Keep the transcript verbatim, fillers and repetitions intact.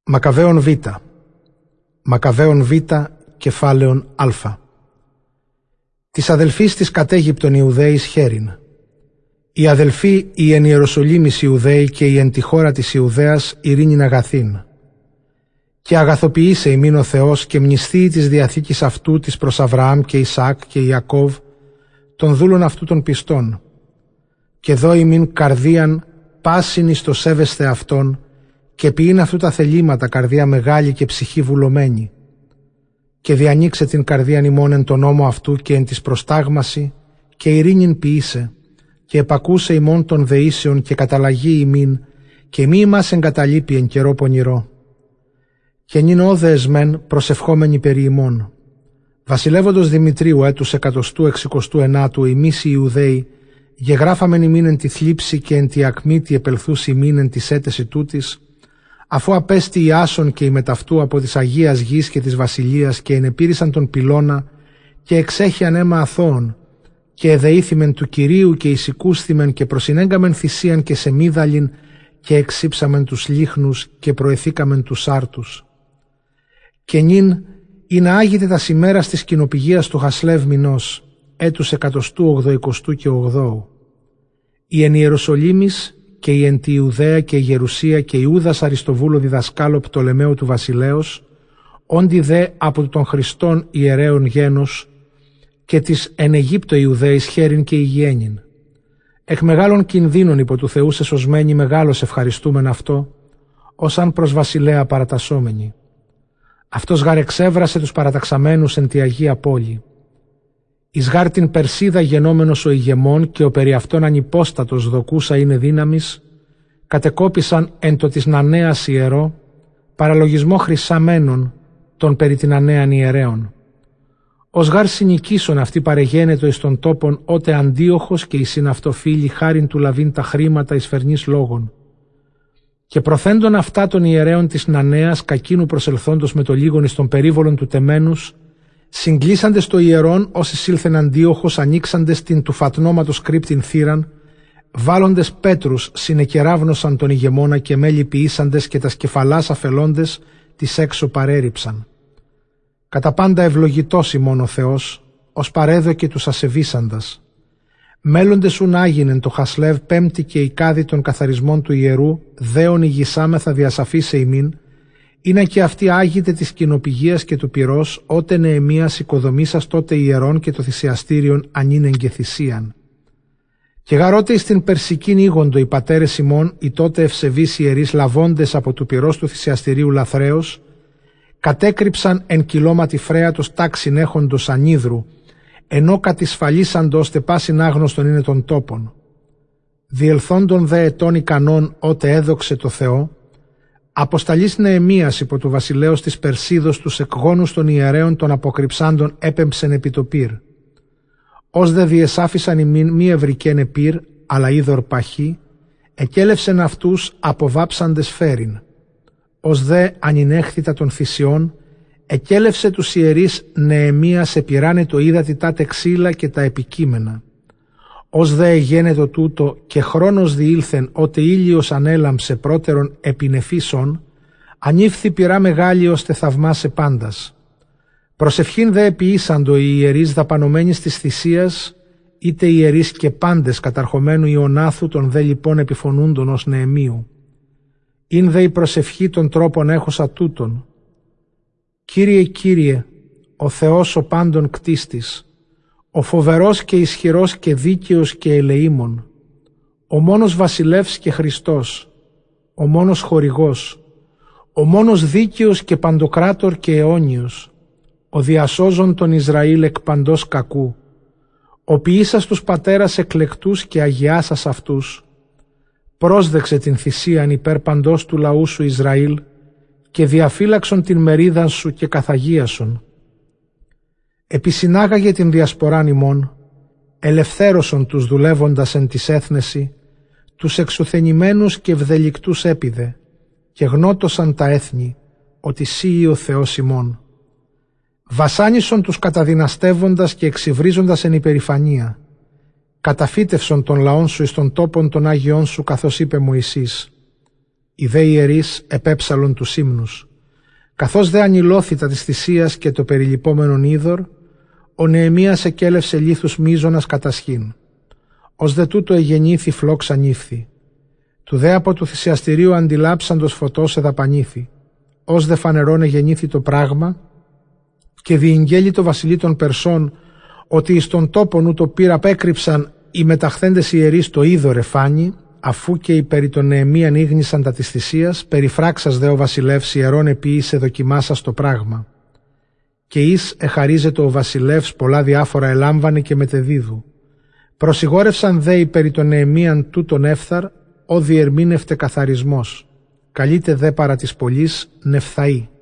Μακαβαίων Β. Μακαβαίων Β, κεφάλαιον Α. Της αδελφής της καταίγυπτον Ιουδαίης χέριν. Οι αδελφοί οι εν Ιεροσολύμης Ιουδαίοι και οι εν τη χώρα της Ιουδαίας ειρήνην αγαθήν. Και αγαθοποιήσε ημίν ο Θεός και μνηστεί της διαθήκης αυτού της προς Αβραάμ και Ισαάκ και Ιακώβ, των δούλων αυτού των πιστών. Και δώ ημίν καρδίαν πάσιν εις το σέβεσθε αυτόν, και ποιήν αυτού τα θελήματα καρδία μεγάλη και ψυχή βουλωμένη. Και διανοίξε την καρδίαν ημών εν τον νόμο αυτού και εν της προστάγμαση, και ειρήνην ποιήσε, και επακούσε ημών των δεήσεων και καταλλαγή ημίν, και μη ημάς εγκαταλείπει εν καιρό πονηρό. Και νυν όδεες μεν προσευχόμενοι περί ημών. Βασιλεύοντος Δημητρίου έτους εκατοστού εξηκοστού ενάτου ημείς οι Ιουδαίοι, γεγράφαμεν ημίν εν τη θλίψη και εν τη ακμή τη επελθούς ημίν εν τη έτεση τούτης, αφού απέστη η Άσον και η μεταυτού από της Αγίας Γης και της Βασιλείας και ενεπήρησαν τον πυλώνα και εξέχιαν αίμα αθώων, και εδεήθημεν του Κυρίου και εισηκούσθημεν και προσυνέγκαμεν θυσίαν και σε μίδαλιν και εξύψαμεν τους λίχνους και προεθήκαμεν τους άρτους. Και νυν, ή να άγεται τα σημέρας της κοινοπηγίας του Χασλεύ μηνός, έτους εκατοστού ογδοηκοστού και ογδόου. Η εν Ιεροσολύμης και η εν τη Ιουδαία και η Γερουσία και Ιούδας Αριστοβούλο διδασκάλο Πτολεμαίου του Βασιλέως, όντι δε από των Χριστών ιερέων γένος, και της εν Αιγύπτο Ιουδαίης χέριν και υγιένην. Εκ μεγάλων κινδύνων υπό του Θεού σεσωσμένοι μεγάλος ευχαριστούμεν αυτό, ως αν προς βασιλέα παρατασσόμενοι. Αυτός γάρ εξέβρασε τους παραταξαμένους εν τη Αγία Πόλη. Εις γάρ την Περσίδα γενόμενος ο ηγεμόν και ο περί αυτόν ανυπόστατος δοκούσα είναι δύναμης, κατεκόπησαν εν το της Νανέας ιερό, παραλογισμό χρυσαμένων των περί την Νανέαν ιερέων. Ως γάρ συνοικήσον αυτή παρεγένετο εις των τόπων ότε Αντίοχος και εις συναυτοφίλοι χάριν του λαβήν τα χρήματα εις φερνής λόγων. Και προθέντων αυτά των ιερέων της Νανέας κακίνου προσελθόντος με το λίγον εις των περίβολων του τεμένους, συγκλήσαντες το ιερόν ως εισήλθεν Αντίοχος ανοίξαντες την του φατνώματος κρύπτην θύραν, βάλλοντες πέτρους συνεκεράβνωσαν τον ηγεμόνα και μέλη ποιήσαντες και τα σκεφαλάς αφελώντες τις έξω παρέριψαν. Κατά πάντα ευλογητός ημών ο Θεός, ως παρέδωκε τους ασεβήσαντας. Μέλλοντες ουν άγινεν το Χασλεύ πέμπτη και η κάδη των καθαρισμών του ιερού, δέον ηγισάμεθα διασαφήσε ημίν, είναι και αυτή άγιτε της κοινοπηγίας και του πυρός, ότε Νεεμίας οικοδομήσας τότε ιερών και το θυσιαστήριον ανήνεν και θυσίαν. Και γαρότε εις την Περσικήν ήγοντο οι πατέρες ημών, οι τότε ευσεβείς ιερείς λαβώντες από του πυρός του θυσιαστηρίου λαθρέως, κατέκρυψαν εν κυλώματι φρέατος τάξιν έχοντος ανίδρου, ενώ κατησφαλίσαντος τε πάσιν άγνωστον είναι των τόπων. Διελθόντων δε ετών ικανών ότε έδοξε το Θεό, αποσταλής Νεεμίας υπό του βασιλέως της Περσίδος τους εκγόνους των ιερέων των αποκρυψάντων έπεμψεν επί το πυρ. Ως δε διεσάφησαν ημίν μη ευρικέν επίρ, αλλά είδωρ παχύ, εκέλευσεν αυτούς αποβάψαντες φέριν. Ως δε ανινέχθητα των θυσιών, εκέλευσε τους ιερείς Νεεμίας επειράνε το είδατη τα τεξίλα και τα επικείμενα. Ως δε εγένετο τούτο και χρόνος διήλθεν ότε ήλιος ανέλαμψε πρώτερον επινεφίσων, ανήφθη πειρά μεγάλη ώστε θαυμάσε πάντας. Προσευχήν δε επιήσαντο οι ιερείς δαπανωμένης της θυσίας, είτε ιερείς και πάντες καταρχομένου Ιωνάθου των δε λοιπόν επιφωνούντων ως Νεεμίου. Ειν δε η προσευχή των τρόπων έχωσα τούτον. Κύριε, Κύριε, ο Θεός ο πάντων κτίστης, ο φοβερός και ισχυρός και δίκαιος και ελεήμων, ο μόνος βασιλεύς και Χριστός, ο μόνος χορηγός, ο μόνος δίκαιος και παντοκράτορ και αιώνιος, ο διασώζων των Ισραήλ εκ παντός κακού, ο ποιήσας τους πατέρας εκλεκτούς και αγιάσας αυτούς, πρόσδεξε την θυσίαν υπέρ παντός του λαού σου Ισραήλ και διαφύλαξον την μερίδαν σου και καθαγίασον. Επισυνάγαγε την διασποράν ημών, ελευθέρωσον τους δουλεύοντας εν της έθνεση, τους εξουθενημένους και ευδελικτούς έπιδε, και γνώτωσαν τα έθνη, ότι σύ ο Θεός ημών. Βασάνισον τους καταδυναστεύοντας και εξυβρίζοντας εν υπερηφανία, καταφύτευσον των λαών σου εις των τόπων των Άγιών σου, καθώς είπε Μωυσής. Οι δε ιερείς επέψαλον τους ύμνους. Καθώς δε ανηλώθητα της θυσίας και το περιλυπόμενον είδωρ, ο Νεεμίας εκέλευσε λίθους μίζωνας κατασχήν. Ως δε τούτο εγεννήθη φλόξα νύφθη. Του δε από του θυσιαστηρίου αντιλάψαντος φωτός εδαπανήθη. Ως δε φανερών εγεννήθη το πράγμα, και διηγγέλει το βασιλεί των Περσών, ότι εις τον τόπον ούτω πύρα απέκρυψαν οι μεταχθέντες ιερείς το είδωρε φάνη, αφού και οι περί των Νεεμίαν ήγνησαν τα της θυσίας, περιφράξας δε ο βασιλεύς ιερών επίησε δοκιμάσας το πράγμα. Και εις εχαρίζεται ο βασιλεύς πολλά διάφορα ελάμβανε και μετεδίδου. Προσιγόρευσαν δε οι περί των Νεεμίαν τούτον έφθαρ, ο διερμήνευτε καθαρισμός. Καλείται δε παρά της πολλής νεφθαή.